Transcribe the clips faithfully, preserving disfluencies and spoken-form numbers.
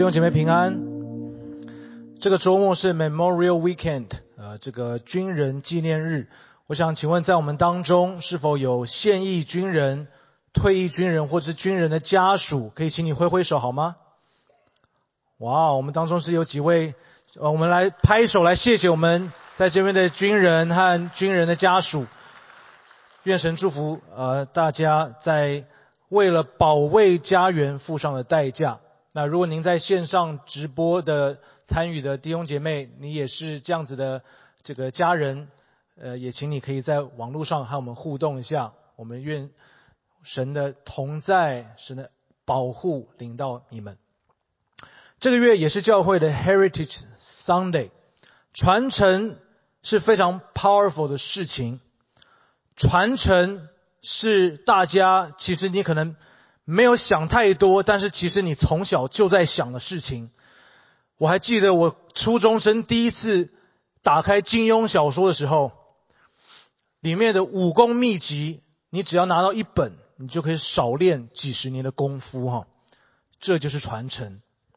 弟兄姐妹平安。这个周末是 Memorial Weekend， 呃，这个军人纪念日。我想请问，在我们当中是否有现役军人、退役军人或是军人的家属？可以请你挥挥手好吗？哇，我们当中是有几位，呃，我们来拍手来谢谢我们在这边的军人和军人的家属。愿神祝福呃大家在为了保卫家园付上的代价。那如果您在线上直播的参与的弟兄姐妹，你也是这样子的这个家人，呃，也请你可以在网络上和我们互动一下。我们愿神的同在、神的保护领到你们。这个月也是教会的 Heritage Sunday， 传承是非常 powerful 的事情。传承是大家其实你可能没有想太多，但是其实你从小就在想的事情。我还记得我初中生第一次打开金庸小说的时候，里面的武功秘籍，你只要拿到一本，你就可以少练几十年的功夫哈。这就是传承。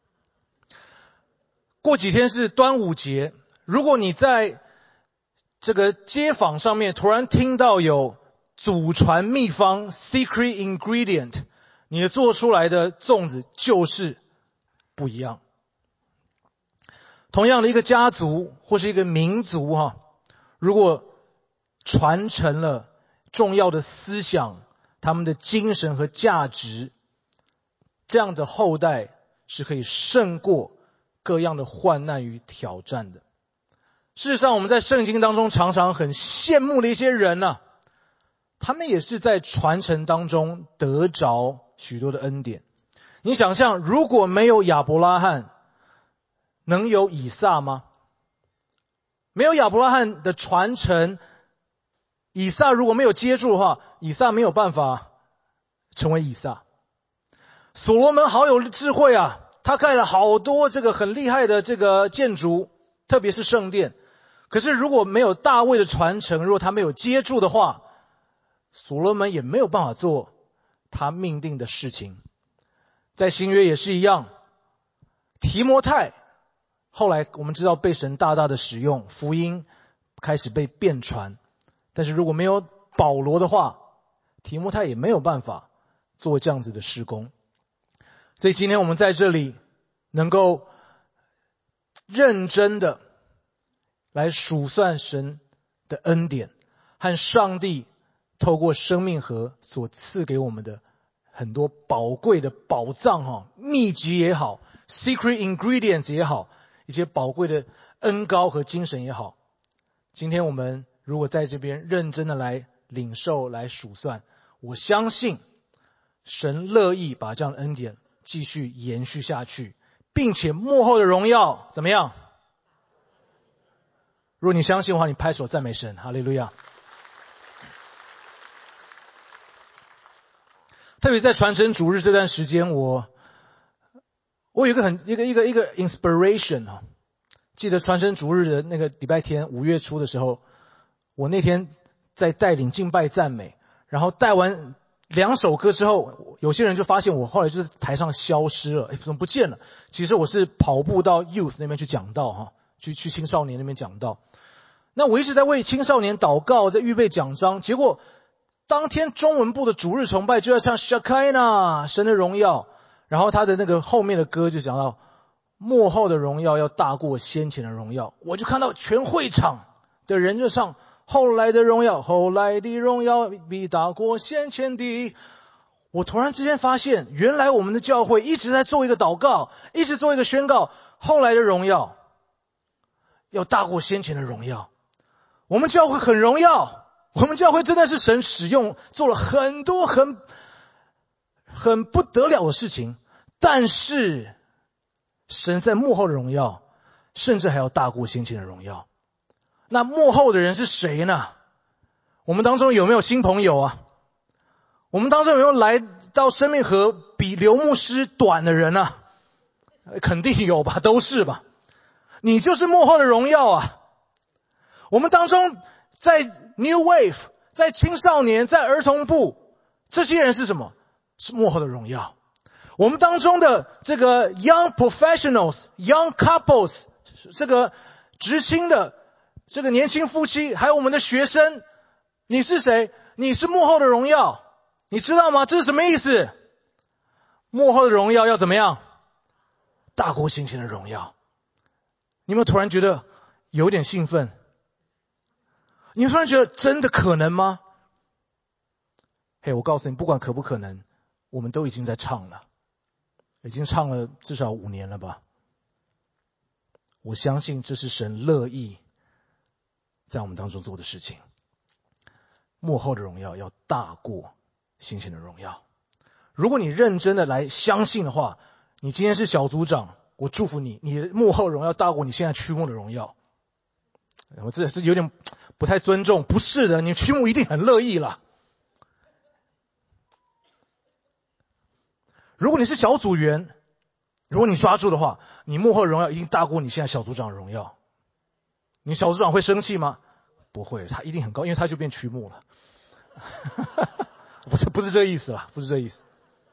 过几天是端午节，如果你在这个街坊上面突然听到有祖传秘方 secret ingredient，你做出来的粽子就是不一样。同样的一个家族或是一个民族哈，如果传承了重要的思想，他们的精神和价值，这样的后代是可以胜过各样的患难与挑战的。事实上，我们在圣经当中常常很羡慕的一些人呢、啊，他们也是在传承当中得着许多的恩典。你想象，如果没有亚伯拉罕，能有以撒吗？没有亚伯拉罕的传承，以撒如果没有接住的话，以撒没有办法成为以撒。所罗门好有智慧啊，他盖了好多这个很厉害的这个建筑，特别是圣殿。可是如果没有大卫的传承，如果他没有接住的话，所罗门也没有办法做他命定的事情。在新约也是一样，提摩太后来我们知道被神大大的使用，福音开始被遍传。但是如果没有保罗的话，提摩太也没有办法做这样子的事工。所以今天我们在这里能够认真的来数算神的恩典和上帝透过生命河所赐给我们的很多宝贵的宝藏哈，秘籍也好 ，secret ingredients 也好，一些宝贵的恩膏和精神也好。今天我们如果在这边认真的来领受、来数算，我相信神乐意把这样的恩典继续延续下去，并且末后的荣耀怎么样？如果你相信的话，你拍手赞美神，哈利路亚。特别在传承主日这段时间，我我有一个很一个一个一个 inspiration 啊。记得传承主日的那个礼拜天，五月初的时候，我那天在带领敬拜赞美，然后带完两首歌之后，有些人就发现我后来就是台上消失了，哎，怎么不见了？其实我是跑步到 youth 那边去讲道哈，去去青少年那边讲道。那我一直在为青少年祷告，在预备讲章，结果当天中文部的主日崇拜就要唱 Shekinah 神的荣耀，然后他的那个后面的歌就讲到末后的荣耀要大过先前的荣耀。我就看到全会场的人就唱后来的荣耀，后来的荣耀比大过先前的。我突然之间发现，原来我们的教会一直在做一个祷告，一直做一个宣告，后来的荣耀要大过先前的荣耀。我们教会很荣耀，我们教会真的是神使用，做了很多很很不得了的事情，但是神在幕后的荣耀甚至还要大过先前的荣耀。那幕后的人是谁呢？我们当中有没有新朋友啊？我们当中有没有来到生命河比刘牧师短的人啊？肯定有吧，都是吧。你就是幕后的荣耀啊。我们当中在 New Wave， 在青少年，在儿童部，这些人是什么？是幕后的荣耀。 我们当中的这个 young professionals、young couples， 这个职青的这个年轻夫妻，还有我们的学生，你是谁？你是幕后的荣耀，你知道吗？这是什么意思？幕后的荣耀要怎么样？大过先前的荣耀。你有没有突然觉得有点兴奋？你突然觉得真的可能吗？嘿，我告诉你，不管可不可能，我们都已经在唱了，已经唱了至少五年了吧。我相信这是神乐意在我们当中做的事情。幕后的荣耀要大过先前的荣耀。如果你认真的来相信的话，你今天是小组长，我祝福你，你的幕后荣耀大过你现在区牧的荣耀。我这是有点不太尊重，不是的，你区牧一定很乐意了。如果你是小组员，如果你抓住的话，你幕后的荣耀一定大过你现在小组长的荣耀。你小组长会生气吗？不会，他一定很高，因为他就变区牧了。不是不是这个意思啦，不是这个意思。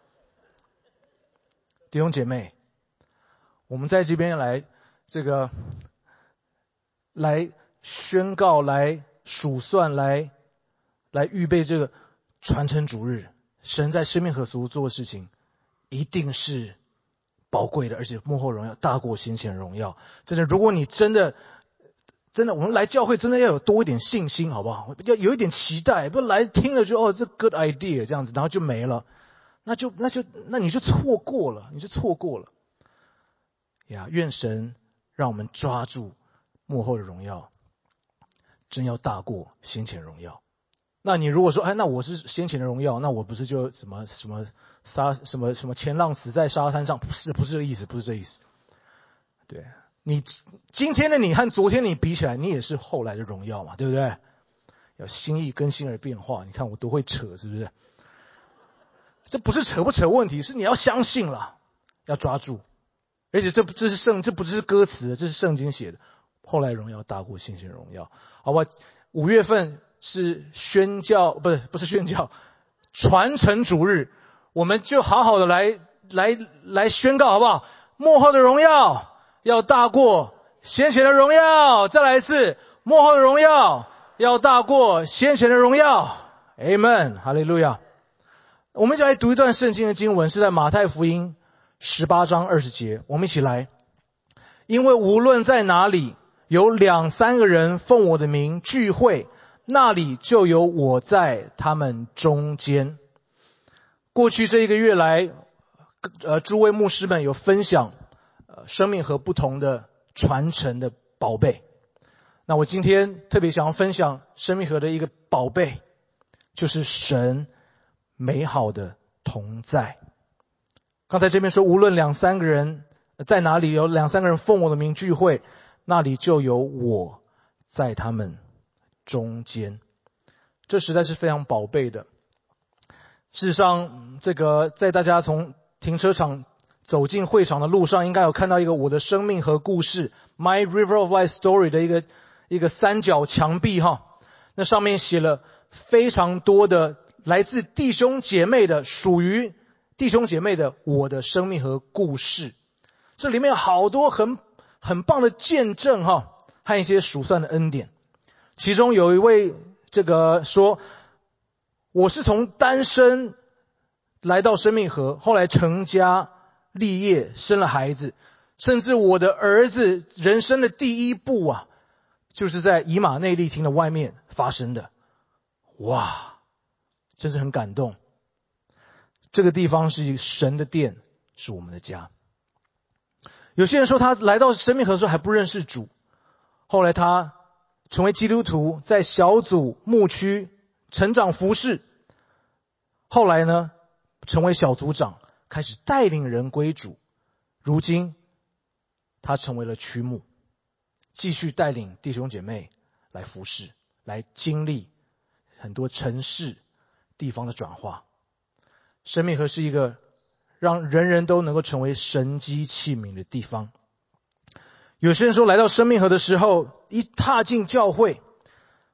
弟兄姐妹，我们在这边来这个来宣告、来数算、来来预备这个传承主日，神在生命河所做的事情一定是宝贵的，而且幕后荣耀大过先前荣耀。真的，如果你真的真的我们来教会真的要有多一点信心，好不好？要有一点期待，不来听了就哦这 good idea 这样子，然后就没了，那就那就那你就错过了，你就错过了呀！愿神让我们抓住幕后的荣耀，真要大过先前荣耀。那你如果说，哎，那我是先前的荣耀，那我不是就什么什么沙什么什么前浪死在沙滩上？不是，不是这个意思，不是这个意思。对，你今天的你和昨天你比起来，你也是后来的荣耀嘛，对不对？要心意更新而变化。你看我多会扯，是不是？这不是扯不扯问题，是你要相信了，要抓住。而且这这是圣，这不是歌词，这是圣经写的。后来荣耀大过先前荣耀，好吧？五月份是宣教，不是不是宣教，传承主日，我们就好好的来来来宣告，好不好？幕后的荣耀要大过先前的荣耀，再来一次，幕后的荣耀要大过先前的荣耀。Amen， 哈利路亚。我们一起来读一段圣经的经文，是在马太福音十八章二十节，我们一起来。因为无论在哪里有两三个人奉我的名聚会，那里就有我在他们中间。过去这一个月来，呃，诸位牧师们有分享，呃，生命和不同的传承的宝贝。那我今天特别想要分享生命和的一个宝贝，就是神美好的同在。刚才这边说，无论两三个人在哪里有两三个人奉我的名聚会，那里就有我在他们中间。这实在是非常宝贝的。事实上，这个在大家从停车场走进会场的路上，应该有看到一个我的生命和故事 My River of Life Story 的一个一个三角墙壁哈。那上面写了非常多的来自弟兄姐妹的，属于弟兄姐妹的我的生命和故事。这里面有好多很很棒的见证哈，和一些数算的恩典。其中有一位这个说，我是从单身来到生命河，后来成家立业，生了孩子，甚至我的儿子人生的第一步啊，就是在以马内利厅的外面发生的。哇，真是很感动。这个地方是神的殿，是我们的家。有些人说他来到生命河的时候还不认识主，后来他成为基督徒，在小组牧区成长服侍，后来呢成为小组长，开始带领人归主。如今他成为了区牧，继续带领弟兄姐妹来服侍，来经历很多城市地方的转化。生命河是一个让人人都能够成为神机器皿的地方。有些人说来到生命河的时候，一踏进教会，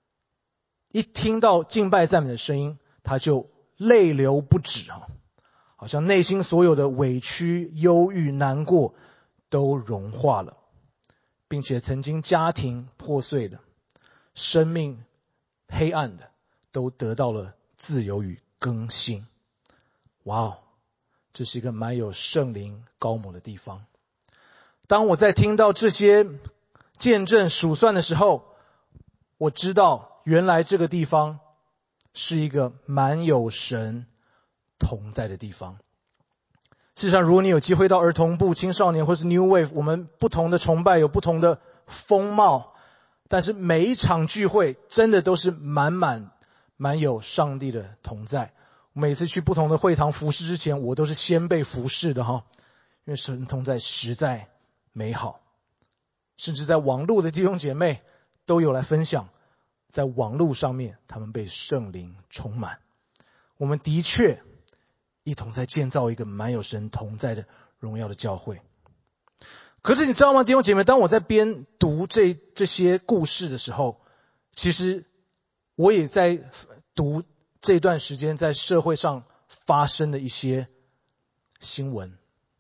一听到敬拜赞美的声音，他就泪流不止啊， 好像内心所有的委屈、忧郁、难过都融化了，并且曾经家庭破碎的、生命黑暗的，都得到了自由与更新。哇哦，这是一个蛮有圣灵高摩的地方。当我在听到这些见证数算的时候，我知道原来这个地方是一个蛮有神同在的地方。事实上，如果你有机会到儿童部、青少年或是 New Wave， 我们不同的崇拜有不同的风貌，但是每一场聚会真的都是满满满有上帝的同在。每次去不同的会堂服侍之前，我都是先被服侍的哈，因为神同在实在美好。甚至在网络的弟兄姐妹都有来分享，在网络上面他们被圣灵充满。我们的确一同在建造一个蛮有神同在的荣耀的教会。可是你知道吗，弟兄姐妹，当我在边读这这些故事的时候，其实我也在读这段时间在社会上发生的一些新闻。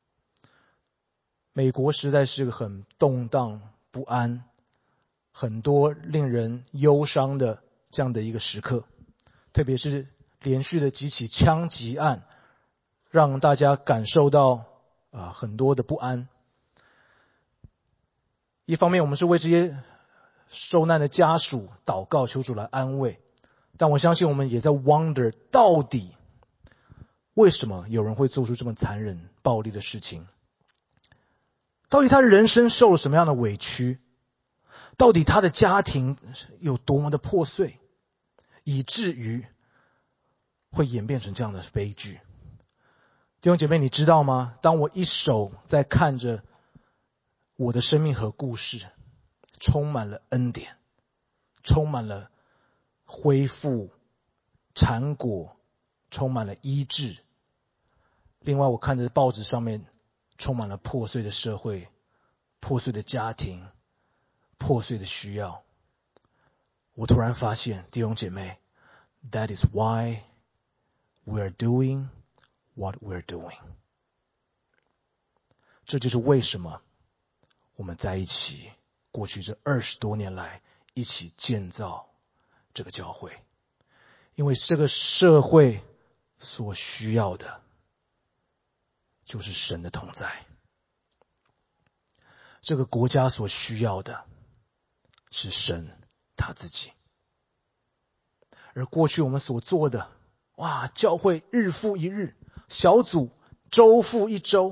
美国实在是个很动荡不安、很多令人忧伤的这样的一个时刻，特别是连续的几起枪击案，让大家感受到啊、呃、很多的不安。一方面我们是为这些受难的家属祷告，求主来安慰，但我相信我们也在 wonder 到底为什么有人会做出这么残忍暴力的事情，到底他人生受了什么样的委屈，到底他的家庭有多么的破碎，以至于会演变成这样的悲剧。弟兄姐妹，你知道吗？当我一手在看着我的生命和故事，充满了恩典，充满了恢复产果，充满了医治。另外我看着报纸上面充满了破碎的社会、破碎的家庭、破碎的需要，我突然发现，弟兄姐妹， That is why we are doing what we're doing。 这就是为什么我们在一起过去这二十多年来一起建造这个教会，因为这个社会所需要的就是神的同在，这个国家所需要的是神他自己。而过去我们所做的，哇，教会日复一日，小组周复一周，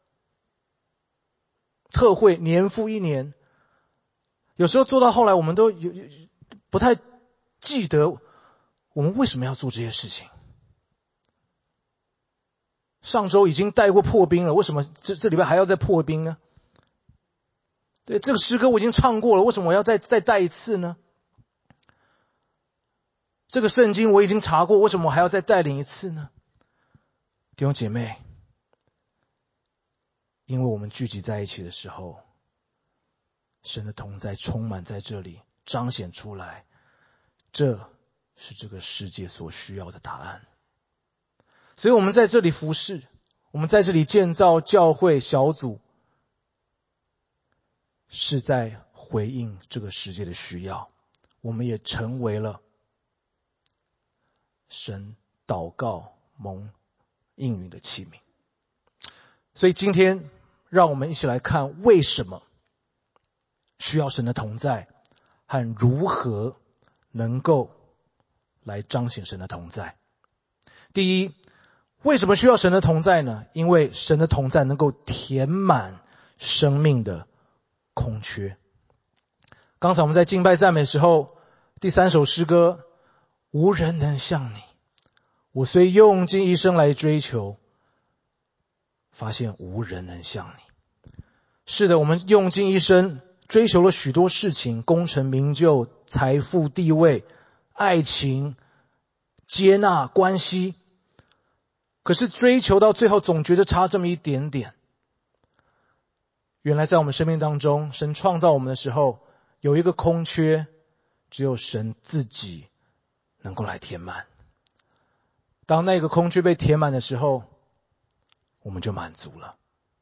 特会年复一年，有时候做到后来我们都有不太记得我们为什么要做这些事情。上周已经带过破冰了，为什么这这礼拜还要再破冰呢？对，这个诗歌我已经唱过了，为什么我要再再带一次呢？这个圣经我已经查过，为什么我还要再带领一次呢？弟兄姐妹，因为我们聚集在一起的时候，神的同在充满在这里，彰显出来，这是这个世界所需要的答案。所以我们在这里服侍，我们在这里建造教会小组，是在回应这个世界的需要。我们也成为了神祷告蒙应允的器皿。所以今天让我们一起来看，为什么需要神的同在，和如何能够来彰显神的同在。第一，为什么需要神的同在呢？因为神的同在能够填满生命的空缺。刚才我们在敬拜赞美的时候，第三首诗歌，无人能像你，我虽用尽一生来追求，发现无人能像你。是的，我们用尽一生追求了许多事情，功成名就、财富、地位、爱情、接纳、关系，可是追求到最后总觉得差这么一点点。原来在我们生命当中，神创造我们的时候有一个空缺，只有神自己能够来填满。当那个空缺被填满的时候， 我们就满足了。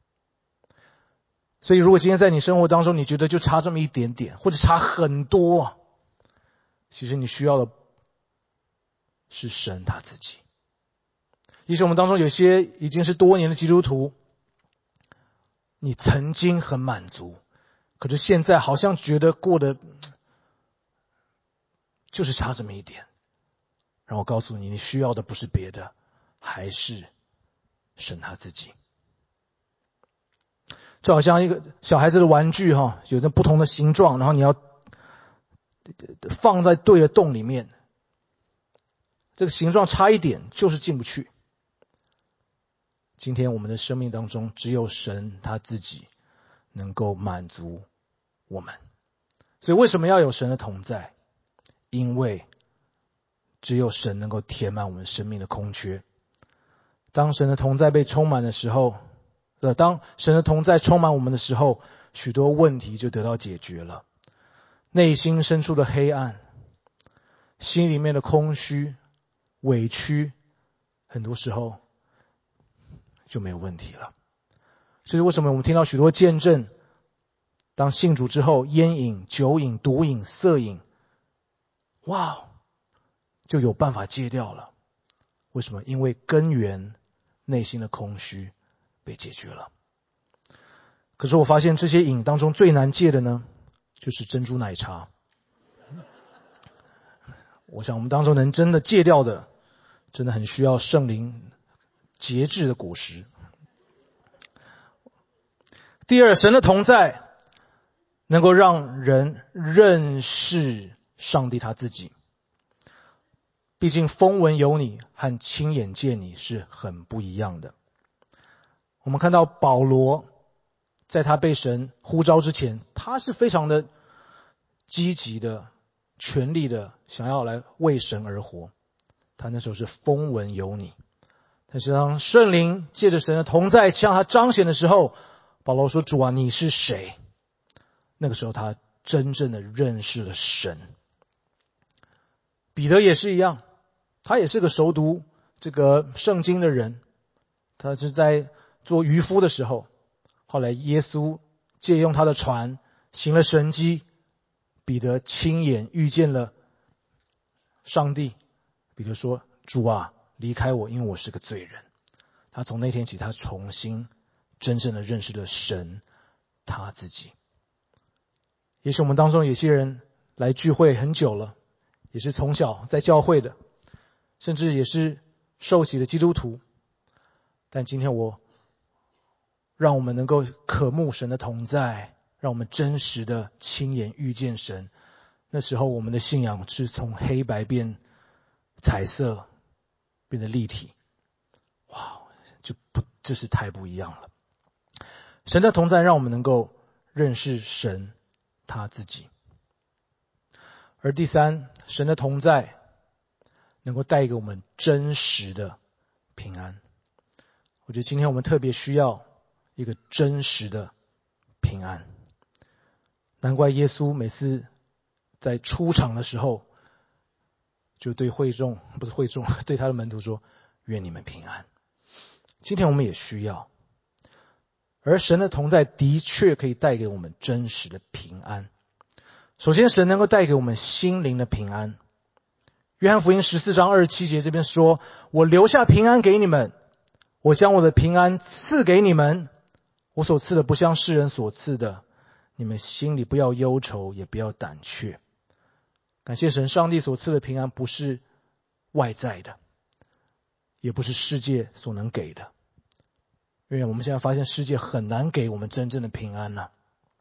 所以如果今天在你生活当中你觉得就差这么一点点，或者差很多，其实你需要的是神他自己。也许我们当中有些已经是多年的基督徒，你曾经很满足，可是现在好像觉得过得就是差这么一点。让我告诉你，你需要的不是别的，还是神他自己。就好像一个小孩子的玩具哈，有着不同的形状，然后你要放在对的洞里面，这个形状差一点就是进不去。今天我们的生命当中，只有神他自己能够满足我们。所以为什么要有神的同在？因为只有神能够填满我们生命的空缺。当神的同在被充满的时候，呃，当神的同在充满我们的时候，许多问题就得到解决了。内心深处的黑暗，心里面的空虚、委屈，很多时候就没有问题了。所以为什么我们听到许多见证，当信主之后，烟瘾、酒瘾、毒瘾、色瘾，哇，就有办法戒掉了。为什么？因为根源内心的空虚被解决了。可是我发现这些瘾当中最难戒的呢，就是珍珠奶茶。我想我们当中能真的戒掉的，真的很需要圣灵节制的果实。第二，神的同在能够让人认识上帝他自己。毕竟风闻有你和亲眼见你是很不一样的。我们看到保罗在他被神呼召之前，他是非常的积极的、全力的想要来为神而活。他那时候是风闻有你。但是当圣灵借着神的同在向他彰显的时候，保罗说：主啊，你是谁？那个时候他真正的认识了神。彼得也是一样，他也是个熟读这个圣经的人。他是在做渔夫的时候，后来耶稣借用他的船行了神迹，彼得亲眼遇见了上帝。彼得说：主啊，离开我，因为我是个罪人。他从那天起，他重新真正的认识了神他自己。也许我们当中有些人来聚会很久了，也是从小在教会的，甚至也是受洗的基督徒，但今天我让我们能够渴慕神的同在，让我们真实的亲眼遇见神。那时候我们的信仰是从黑白变彩色，变得立体。哇，就不，这是太不一样了。神的同在让我们能够认识神他自己。而第三，神的同在能够带给我们真实的平安。我觉得今天我们特别需要一个真实的平安。难怪耶稣每次在出场的时候，就对会众，不是会众，对他的门徒说：愿你们平安。今天我们也需要。而神的同在的确可以带给我们真实的平安。首先，神能够带给我们心灵的平安。约翰福音十四章二十七节这边说：我留下平安给你们，我将我的平安赐给你们，我所赐的不像世人所赐的，你们心里不要忧愁，也不要胆怯。感谢神，上帝所赐的平安不是外在的，也不是世界所能给的。因为我们现在发现世界很难给我们真正的平安了、啊，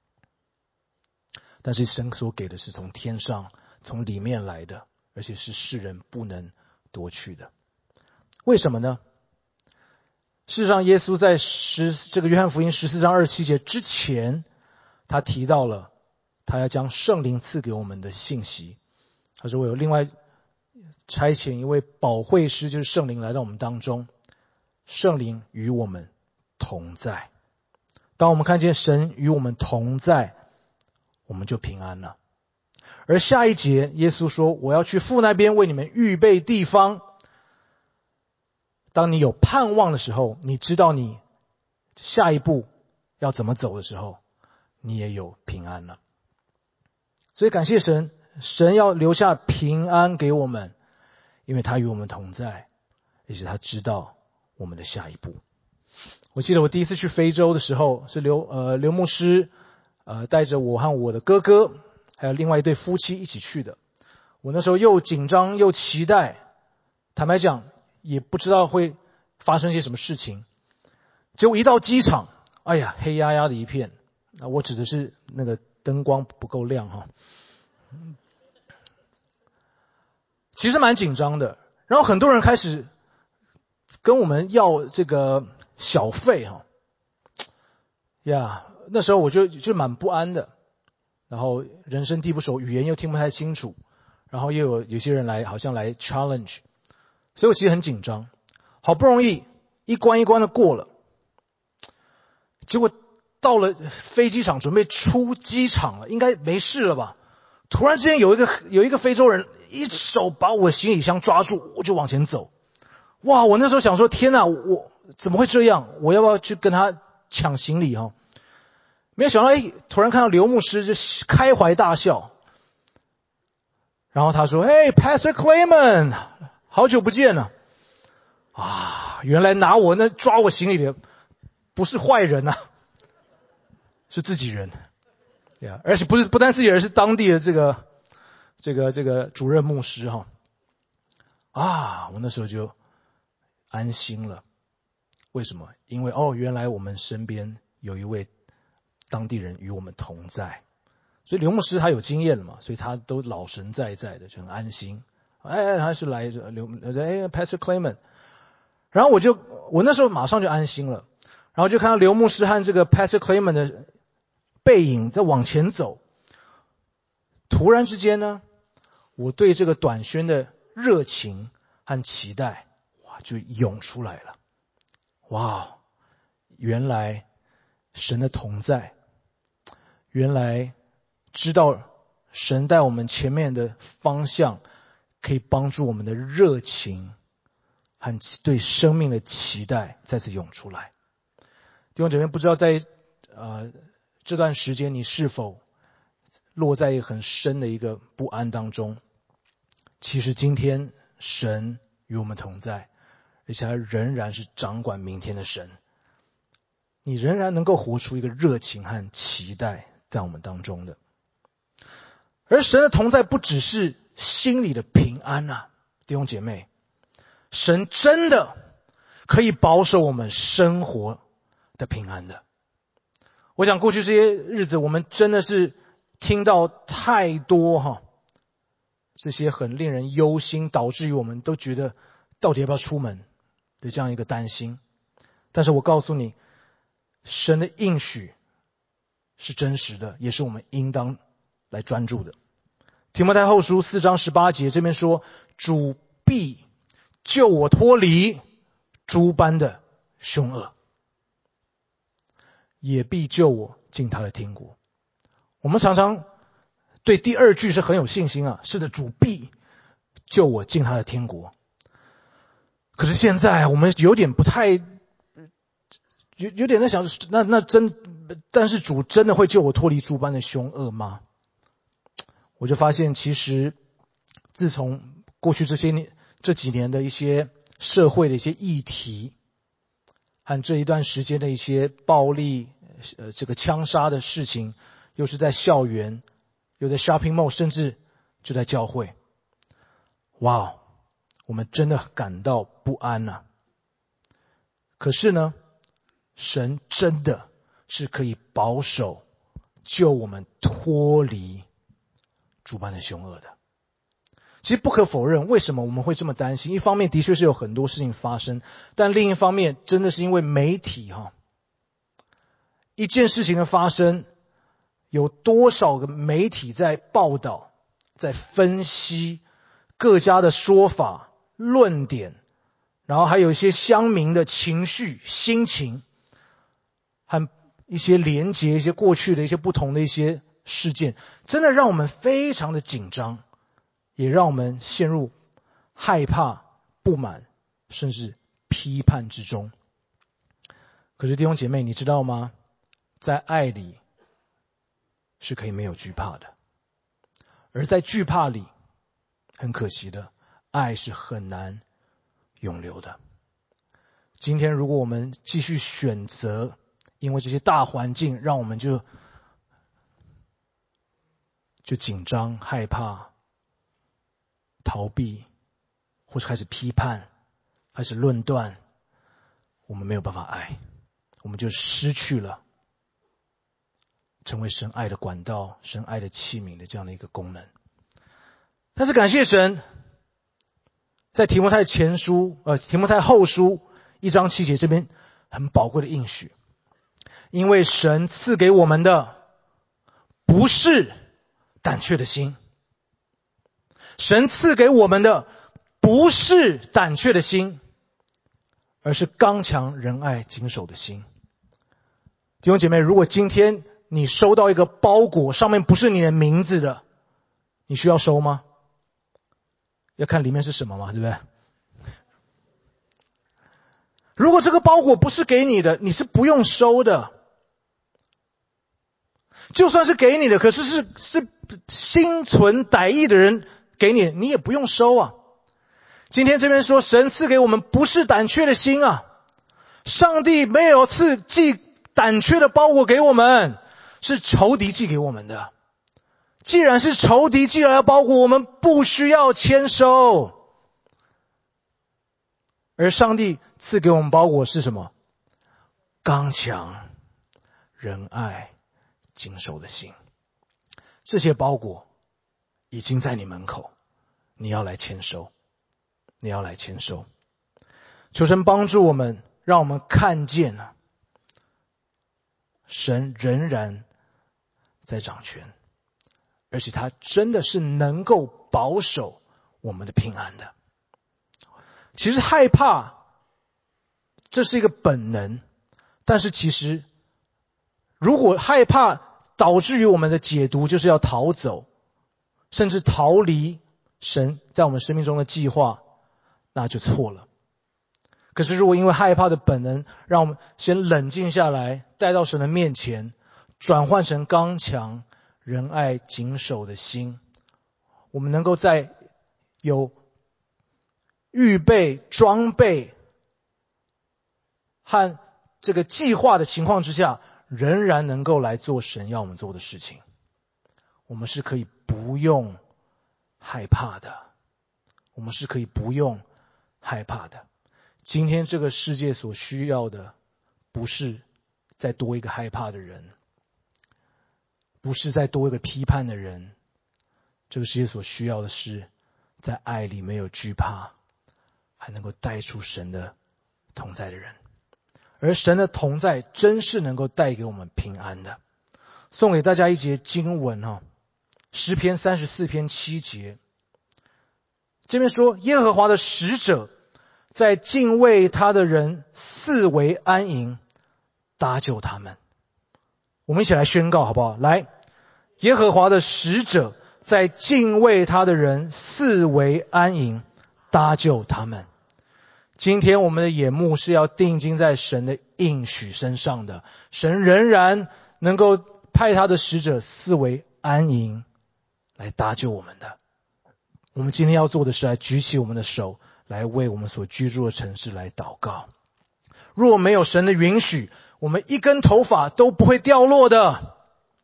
但是神所给的是从天上从里面来的，而且是世人不能夺去的。为什么呢？事实上耶稣在十这个约翰福音十四章二十七节之前，他提到了他要将圣灵赐给我们的信息。他说我有另外差遣一位保惠师，就是圣灵来到我们当中，圣灵与我们同在。当我们看见神与我们同在，我们就平安了。而下一节耶稣说，我要去父那边为你们预备地方。当你有盼望的时候，你知道你下一步要怎么走的时候，你也有平安了。所以感谢神，神要留下平安给我们，因为他与我们同在，也是他知道我们的下一步。我记得我第一次去非洲的时候，是刘呃刘牧师呃带着我和我的哥哥，还有另外一对夫妻一起去的。我那时候又紧张又期待，坦白讲也不知道会发生些什么事情。结果一到机场，哎呀，黑压压的一片。啊，我指的是那个灯光不够亮哈。其实蛮紧张的，然后很多人开始跟我们要这个小费哈。呀，那时候我就就蛮不安的，然后人生地不熟，语言又听不太清楚，然后又有有些人来好像来 challenge， 所以我其实很紧张。好不容易一关一关的过了，结果到了飞机场，准备出机场了，应该没事了吧？突然之间有一个有一个非洲人一手把我行李箱抓住，我就往前走。哇！我那时候想说，天哪，我怎么会这样？我要不要去跟他抢行李哈？没有想到，哎，突然看到刘牧师就开怀大笑，然后他说：“嘿 ，Pastor Clayman， 好久不见了。”啊，原来拿我那抓我行李的不是坏人啊，是自己人。对啊，而且不是不但自己人，是当地的这个这个这个主任牧师哈。啊，我那时候就安心了。为什么？因为哦，原来我们身边有一位当地人与我们同在。所以刘牧师他有经验了嘛，所以他都老神在在的，就很安心。哎，他是来刘哎 Pastor Clayman， 然后我就我那时候马上就安心了，然后就看到刘牧师和这个 Pastor Clayman 的背影在往前走。突然之间呢，我对这个短宣的热情和期待，哇，就涌出来了。哇，原来神的同在，原来知道神带我们前面的方向，可以帮助我们的热情和对生命的期待再次涌出来。弟兄姐妹，不知道在呃这段时间你是否落在一个很深的一个不安当中？其实今天神与我们同在，而且他仍然是掌管明天的神。你仍然能够活出一个热情和期待在我们当中的。而神的同在不只是心里的平安啊，弟兄姐妹，神真的可以保守我们生活的平安的。我想过去这些日子，我们真的是听到太多哈，这些很令人忧心，导致于我们都觉得到底要不要出门的这样一个担心。但是我告诉你，神的应许是真实的，也是我们应当来专注的。提摩太后书四章十八节这边说，主必救我脱离诸般的凶恶，也必救我进他的天国。我们常常对第二句是很有信心啊，是的，主必救我进他的天国。可是现在我们有点不太有有点在想，那那真但是主真的会救我脱离诸般的凶恶吗？我就发现，其实自从过去这些年这几年的一些社会的一些议题，和这一段时间的一些暴力呃这个枪杀的事情，又是在校园，又在 shopping mall， 甚至就在教会。哇，我们真的感到不安啊。可是呢，神真的是可以保守救我们脱离诸般的凶恶的。其实不可否认，为什么我们会这么担心？一方面的确是有很多事情发生，但另一方面真的是因为媒体哈，一件事情的发生，有多少个媒体在报道，在分析各家的说法、论点，然后还有一些乡民的情绪、心情，和一些连结、一些过去的一些不同的一些事件，真的让我们非常的紧张，也让我们陷入害怕、不满，甚至批判之中。 可是弟兄姐妹，你知道吗？在爱里是可以没有惧怕的，而在惧怕里，很可惜的，爱是很难永留的。今天如果我们继续选择，因为这些大环境让我们就就紧张、害怕、逃避，或是开始批判、开始论断，我们没有办法爱，我们就失去了成为神爱的管道、神爱的器皿的这样的一个功能。但是感谢神，在提摩太前书、呃提摩太后书一章七节这边很宝贵的应许，因为神赐给我们的不是胆怯的心，神赐给我们的不是胆怯的心，而是刚强仁爱谨守的心。弟兄姐妹，如果今天你收到一个包裹，上面不是你的名字的，你需要收吗？要看里面是什么嘛，对不对？如果这个包裹不是给你的，你是不用收的。就算是给你的，可是是是心存歹意的人给你，你也不用收啊。今天这边说，神赐给我们不是胆怯的心啊，上帝没有赐寄胆怯的包裹给我们，是仇敌寄给我们的。既然是仇敌寄来的包裹，我们不需要签收。而上帝赐给我们包裹是什么？刚强、仁爱、谨守的心。这些包裹已经在你门口，你要来签收，你要来签收。求神帮助我们，让我们看见啊，神仍然在掌权，而且他真的是能够保守我们的平安的。其实害怕这是一个本能，但是其实如果害怕导致于我们的解读就是要逃走，甚至逃离神在我们生命中的计划，那就错了。可是如果因为害怕的本能，让我们先冷静下来，带到神的面前，转换成刚强仁爱谨守的心，我们能够在有预备装备和这个计划的情况之下，仍然能够来做神要我们做的事情。我们是可以不用害怕的，我们是可以不用害怕的。今天这个世界所需要的，不是再多一个害怕的人，不是再多一个批判的人，这个世界所需要的是在爱里没有惧怕，还能够带出神的同在的人。而神的同在真是能够带给我们平安的。送给大家一节经文哈，诗篇三十四篇七节，这边说，耶和华的使者在敬畏他的人四围安营，搭救他们。我们一起来宣告好不好？来，耶和华的使者在敬畏他的人四围安营，搭救他们。今天我们的眼目是要定睛在神的应许身上的，神仍然能够派他的使者四围安营来搭救我们的。我们今天要做的是来举起我们的手，来为我们所居住的城市来祷告。若没有神的允许，我们一根头发都不会掉落的。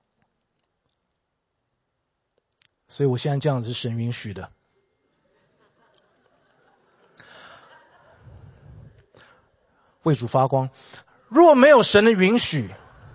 所以我现在这样子是神允许的。为主发光。若没有神的允许，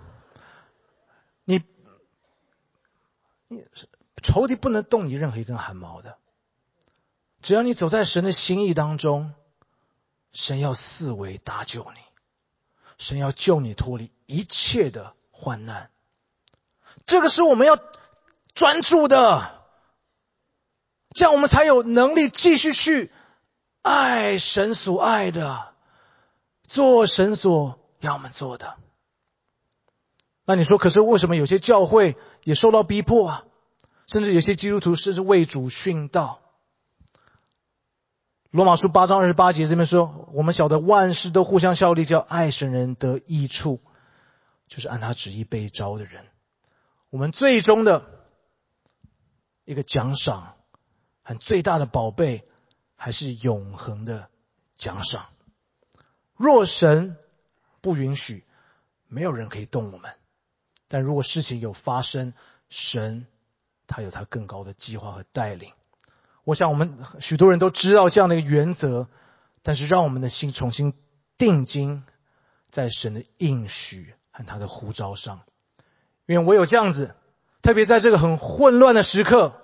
你你仇敌不能动你任何一根汗毛的。只要你走在神的心意当中，神要四围搭救你，神要救你脱离一切的患难。这个是我们要专注的，这样我们才有能力继续去爱神所爱的，做神所要我们做的。那你说，可是为什么有些教会也受到逼迫啊？甚至有些基督徒甚至为主殉道。 罗马书八章二十八节这边说，我们晓得万事都互相效力，叫爱神人得益处，就是按他旨意被召的人。我们最终的一个奖赏和最大的宝贝还是永恒的奖赏。若神不允许，没有人可以动我们。但如果事情有发生，神他有他更高的计划和带领。我想我们许多人都知道这样的一个原则，但是让我们的心重新定睛在神的应许和他的呼召上。因为唯有这样子，特别在这个很混乱的时刻，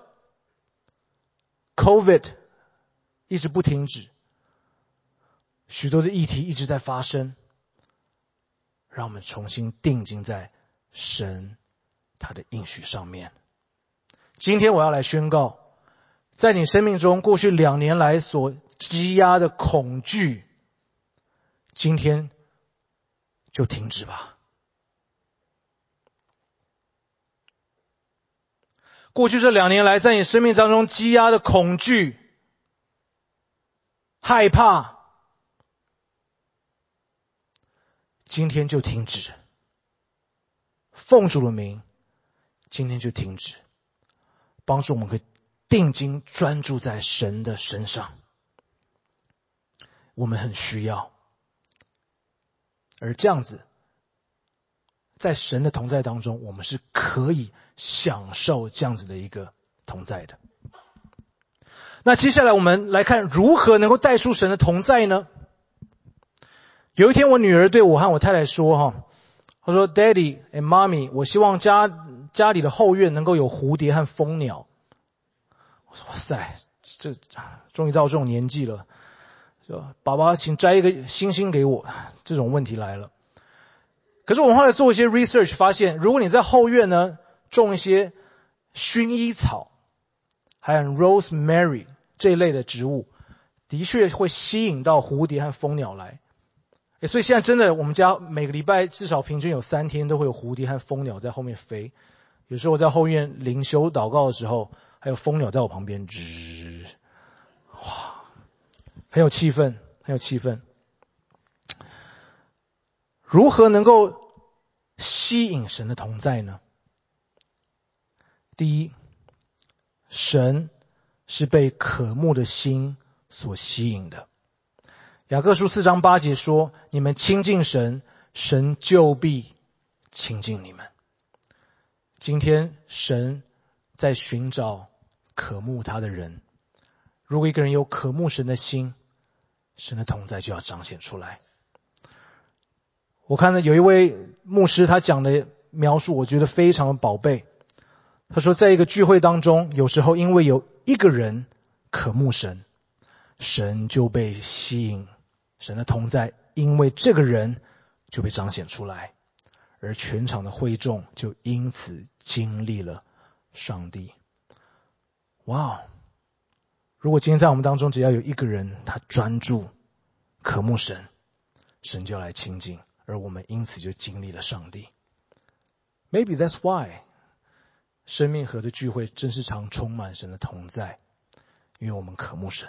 COVID 一直不停止，许多的议题一直在发生，让我们重新定睛在神他的应许上面。今天我要来宣告，在你生命中过去两年来所积压的恐惧，今天就停止吧。过去这两年来在你生命当中积压的恐惧、害怕，今天就停止。奉主的名，今天就停止，帮助我们可以定睛专注在神的身上。我们很需要，而这样子在神的同在当中，我们是可以享受这样子的一个同在的。那接下来我们来看如何能够带出神的同在呢？有一天我女儿对我和我太太说哈，她说 Daddy and Mommy， 我希望家家里的后院能够有蝴蝶和蜂鸟。我说哇塞，这终于到这种年纪了，就爸爸请摘一个星星给我，这种问题来了。可是我们后来做一些 research 发现，如果你在后院呢种一些薰衣草还有 rosemary 这一类的植物，的确会吸引到蝴蝶和蜂鸟来。所以现在真的我们家每个礼拜至少平均有三天都会有蝴蝶和蜂鸟在后面飞。有时候我在后院灵修祷告的时候，还有蜂鸟在我旁边吱，哇，很有气氛，很有气氛。如何能够吸引神的同在呢？第一，神是被渴慕的心所吸引的。雅各书四章八节说，你们亲近神，神就必亲近你们。今天神在寻找渴慕他的人。如果一个人有渴慕神的心，神的同在就要彰显出来。我看到有一位牧师他讲的描述，我觉得非常的宝贝。他说在一个聚会当中，有时候因为有一个人渴慕神，神就被吸引，神的同在因为这个人就被彰显出来，而全场的会众就因此经历了上帝。哇！如果今天在我们当中只要有一个人他专注渴慕神，神就要来亲近，而我们因此就经历了上帝。 Maybe that's why 生命河的聚会真是常充满神的同在，因为我们渴慕神。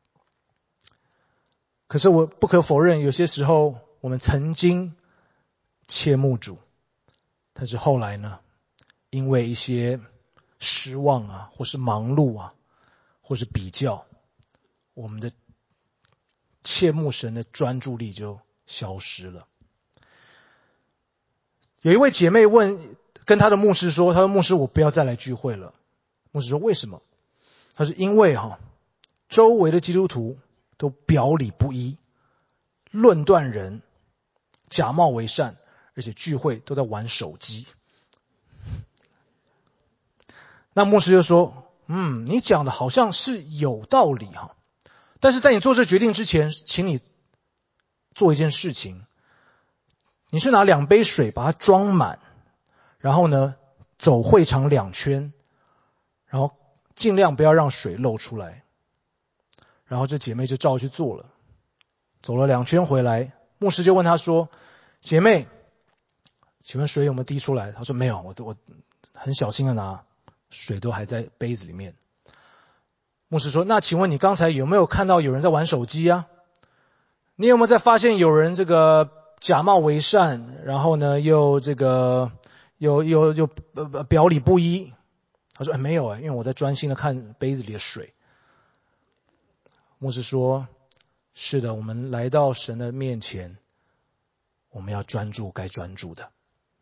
可是我不可否认，有些时候我们曾经切慕主，但是后来呢，因为一些失望啊，或是忙碌啊，或是比较，我们的切慕神的专注力就消失了。有一位姐妹问跟她的牧师说，她说牧师我不要再来聚会了。牧师说为什么？她说因为哈，周围的基督徒都表里不一，论断人，假冒为善，而且聚会都在玩手机。那牧师就说，嗯，你讲的好像是有道理哈，但是在你做这决定之前，请你做一件事情，你是拿两杯水把它装满，然后呢走会场两圈，然后尽量不要让水漏出来。然后这姐妹就照去做了，走了两圈回来，牧师就问她说，姐妹请问水有没有滴出来？她说没有，我我很小心的拿，水都还在杯子里面。 牧师说，那请问你刚才有没有看到有人在玩手机啊？你有没有在发现有人这个假冒为善，然后呢又这个又又又呃表里不一？他说、哎、没有哎，因为我在专心的看杯子里的水。牧师说，是的，我们来到神的面前，我们要专注该专注的。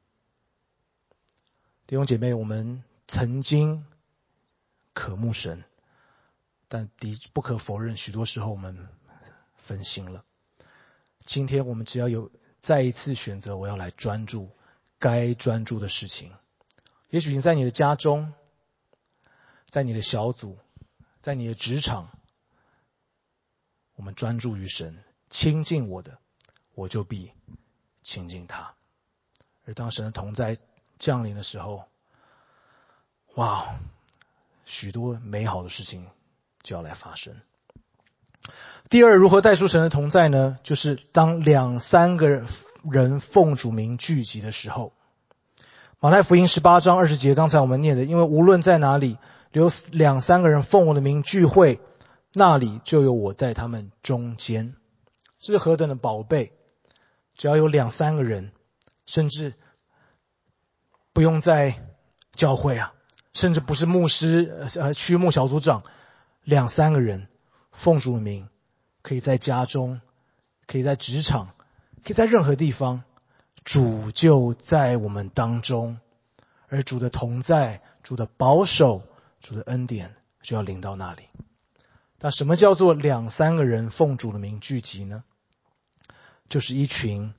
弟兄姐妹，我们曾经渴慕神，但的不可否认，许多时候我们分心了。今天我们只要有再一次选择，我要来专注该专注的事情。也许你在你的家中，在你的小组，在你的职场，我们专注于神，亲近我的，我就必亲近他。而当神的同在降临的时候，哇，许多美好的事情就要来发生。第二，如何带出神的同在呢？就是当两三个人奉主名聚集的时候。马太福音十八章二十节，刚才我们念的，因为无论在哪里有两三个人奉我的名聚会，那里就有我在他们中间。这是何等的宝贝！只要有两三个人，甚至不用在教会啊，甚至不是牧师呃区牧小组长，两三个人奉主的名，可以在家中，可以在职场，可以在任何地方，主就在我们当中，而主的同在，主的保守，主的恩典就要临到那里。那什么叫做两三个人奉主的名聚集呢？就是一群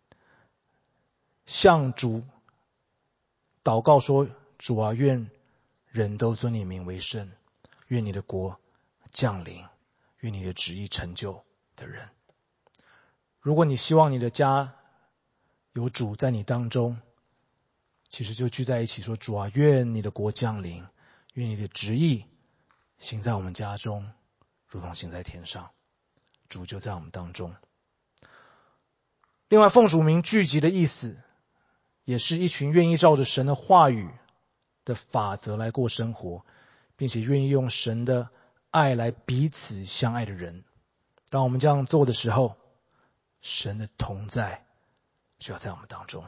向主祷告说，主啊，愿人都尊你名为圣，愿你的国降临，愿你的旨意成就的人。如果你希望你的家有主在你当中，其实就聚在一起说，主啊，愿你的国降临，愿你的旨意行在我们家中，如同行在天上。主就在我们当中。另外，奉主名聚集的意思，也是一群愿意照着神的话语的法则来过生活，并且愿意用神的爱来彼此相爱的人。当我们这样做的时候，神的同在就要在我们当中。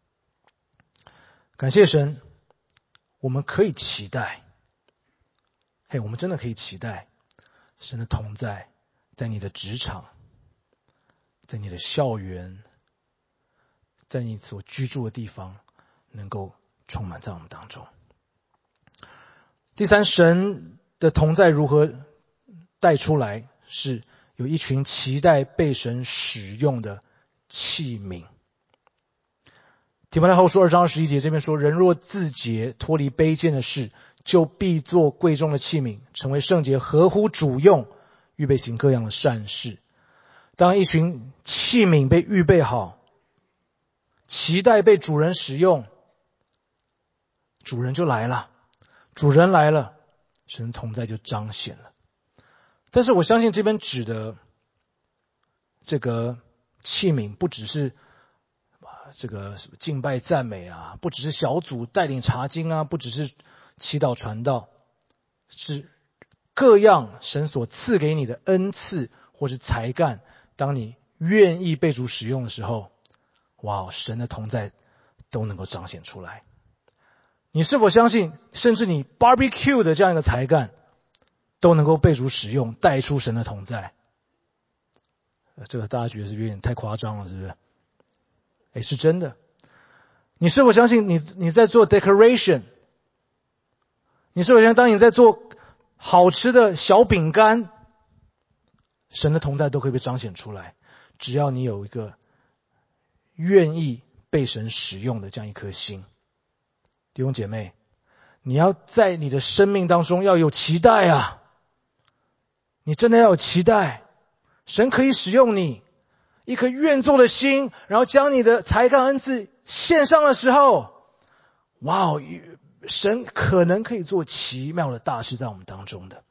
感谢神，我们可以期待，嘿，我们真的可以期待神的同在在你的职场，在你的校园，在你所居住的地方，能够充满在我们当中。第三，神的同在如何带出来，是有一群期待被神使用的器皿。提摩太后书二章二十一节这边说，人若自洁，脱离卑贱的事，就必做贵重的器皿，成为圣洁，合乎主用，预备行各样的善事。当一群器皿被预备好，期待被主人使用，主人就来了，主人来了，神同在就彰显了。但是我相信这边指的这个器皿不只是这个敬拜赞美啊，不只是小组带领查经啊，不只是祈祷传道，是各样神所赐给你的恩赐或是才干，当你愿意被主使用的时候，哇，神的同在都能够彰显出来。你是否相信，甚至你 barbecue 的这样一个才干都能够被主使用，带出神的同在？这个大家觉得是有点太夸张了，是不是？哎，是真的。你是否相信你你在做 decoration？ 你是否相信当你在做好吃的小饼干，神的同在都可以被彰显出来？只要你有一个愿意被神使用的这样一颗心。弟兄姐妹，你要在你的生命当中要有期待啊！你真的要有期待，神可以使用你，一颗愿做的心，然后将你的才干恩赐献上的时候，哇哦，神可能可以做奇妙的大事在我们当中的。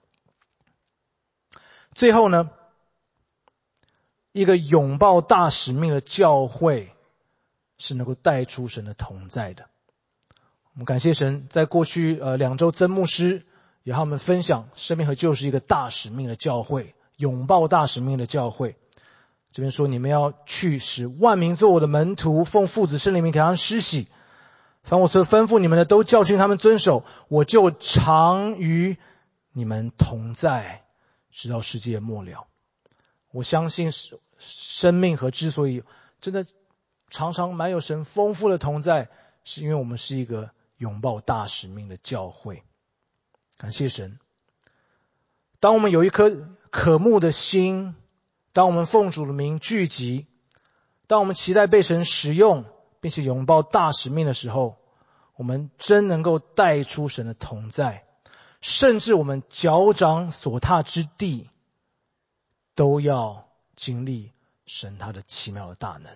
最后呢，一个拥抱大使命的教会是能够带出神的同在的。我们感谢神，在过去呃两周曾牧师也和他们分享生命河就是一个大使命的教会，拥抱大使命的教会。这边说你们要去使万民做我的门徒，奉父子圣灵名给他们施洗，凡我所吩咐你们的都教训他们遵守，我就常与你们同在，直到世界末了。我相信生命河之所以真的常常蛮有神丰富的同在，是因为我们是一个拥抱大使命的教会。感谢神。当我们有一颗渴慕的心，当我们奉主的名聚集，当我们期待被神使用并且拥抱大使命的时候，我们真能够带出神的同在，甚至我们脚掌所踏之地都要经历神他的奇妙的大能。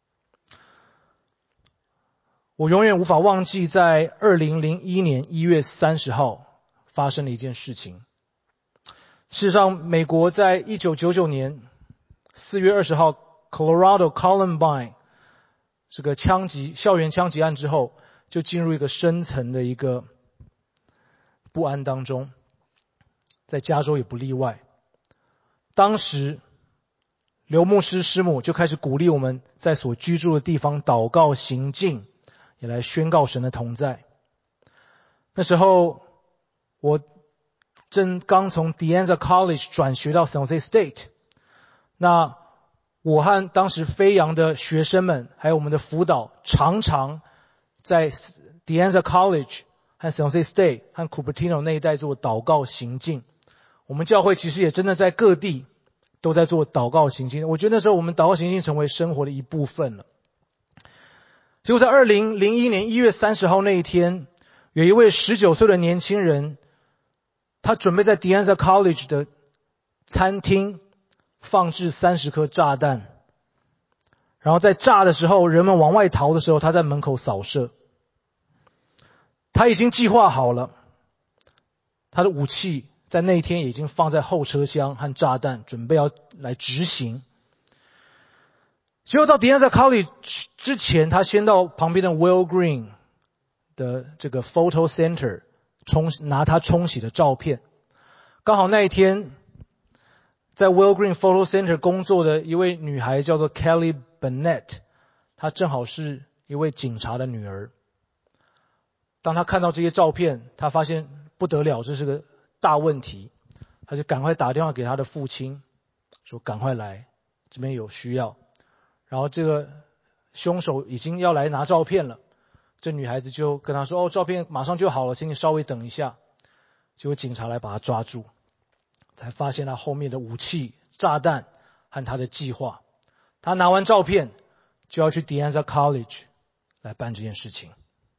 我永远无法忘记在二零零一年一月三十号发生的一件事情。事实上，美国在一九九九年四月二十号 Colorado Columbine 这个枪击校园枪击案之后，就进入一个深层的一个不安当中，在加州也不例外。当时刘牧师师母就开始鼓励我们在所居住的地方祷告行进，也来宣告神的同在。那时候我正刚从 De Anza College 转学到 San Jose State， 那我和当时飞扬的学生们还有我们的辅导常常在 De Anza College 和 San Jose State 和 Cupertino 那一带做祷告行进。我们教会其实也真的在各地都在做祷告行进，我觉得那时候我们祷告行进成为生活的一部分了。结果在二零零一年一月三十号那一天，有一位十九岁的年轻人，他准备在 De Anza College 的餐厅放置三十颗炸弹，然后在炸的时候人们往外逃的时候，他在门口扫射。他已经计划好了，他的武器在那一天已经放在后车厢和炸弹，准备要来执行。结果到 De Anza College 之前，他先到旁边的 Will Green 的这个 Photo Center 冲拿他冲洗的照片。刚好那一天在 Will Green Photo Center 工作的一位女孩叫做 Kelly Bennett， 她正好是一位警察的女儿。当她看到这些照片，她发现不得了，这是个大问题，她就赶快打电话给她的父亲，说赶快来，这边有需要。然后这个凶手已经要来拿照片了，这女孩子就跟他说，哦，照片马上就好了，请你稍微等一下。结果警察来把他抓住，才发现他后面的武器、炸弹和他的计划。他拿完照片就要去 De Anza College 来办这件事情。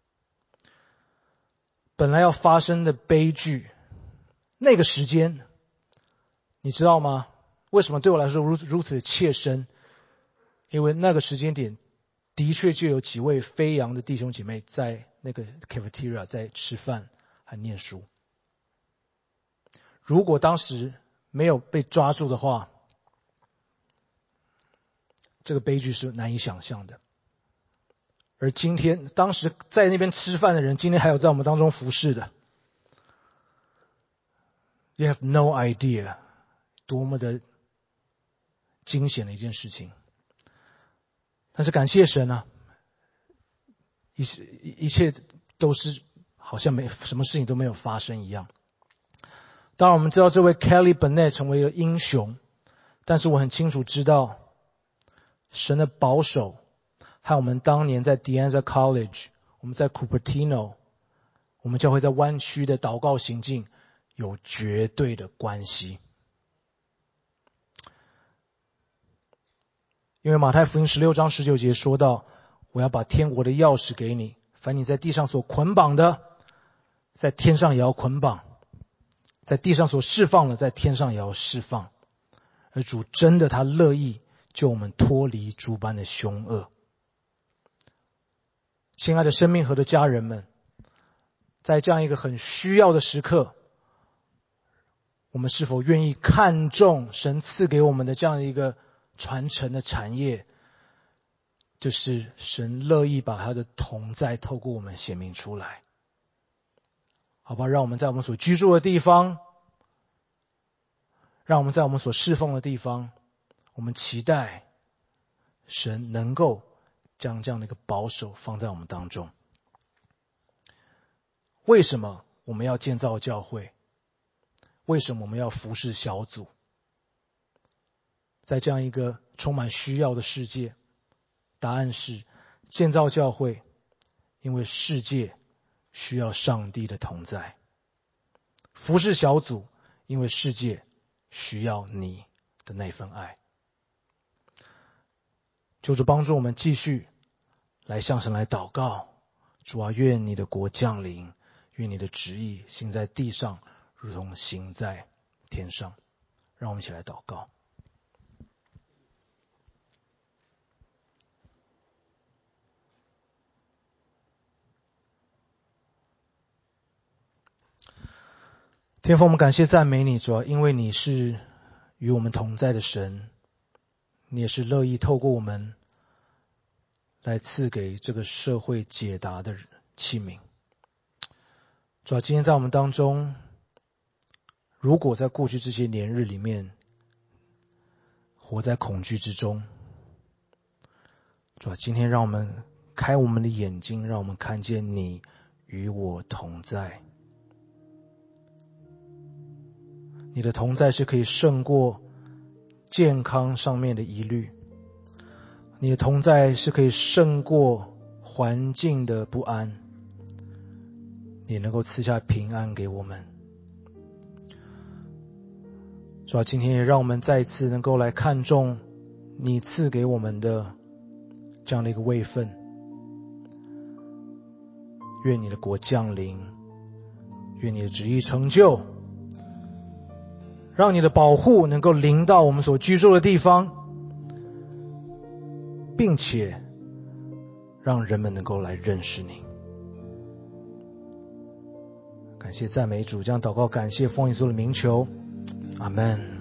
本来要发生的悲剧，那个时间你知道吗？为什么对我来说如如此切身？因为那个时间点的确就有几位飞扬的弟兄姐妹在那个 cafeteria 在吃饭和念书。如果当时没有被抓住的话，这个悲剧是难以想象的。而今天当时在那边吃饭的人，今天还有在我们当中服侍的。You have no idea 多么的惊险的一件事情。但是感谢神啊，一一切都是好像没什么事情都没有发生一样。当然我们知道这位 Kelly Bennett 成为了英雄，但是我很清楚知道神的保守和我们当年在 De Anza College， 我们在 Cupertino， 我们教会在湾区的祷告行径有绝对的关系。因为马太福音十六章十九节说到，我要把天国的钥匙给你，凡你在地上所捆绑的，在天上也要捆绑，在地上所释放的，在天上也要释放。而主真的他乐意救我们脱离诸般的凶恶。亲爱的生命河的家人们，在这样一个很需要的时刻，我们是否愿意看重神赐给我们的这样一个传承的产业，就是神乐意把他的同在透过我们显明出来。 好吧，让我们在我们所居住的地方，让我们在我们所侍奉的地方，我们期待神能够将这样的一个保守放在我们当中。为什么我们要建造教会？为什么我们要服侍小组？在这样一个充满需要的世界，答案是建造教会，因为世界需要上帝的同在；服侍小组，因为世界需要你的那份爱。求主帮助我们继续来向神来祷告，主啊，愿你的国降临，愿你的旨意行在地上，如同行在天上。让我们一起来祷告。天父，我们感谢赞美你，主啊，因为你是与我们同在的神，你也是乐意透过我们来赐给这个社会解答的器皿。主啊，今天在我们当中，如果在过去这些年日里面活在恐惧之中，主啊，今天让我们开我们的眼睛，让我们看见你与我同在。你的同在是可以胜过健康上面的疑虑，你的同在是可以胜过环境的不安，你能够赐下平安给我们。主啊，今天也让我们再一次能够来看重你赐给我们的这样的一个位分。愿你的国降临，愿你的旨意成就，让你的保护能够临到我们所居住的地方，并且让人们能够来认识你。感谢赞美主，将祷告感谢奉耶稣的名求，阿们。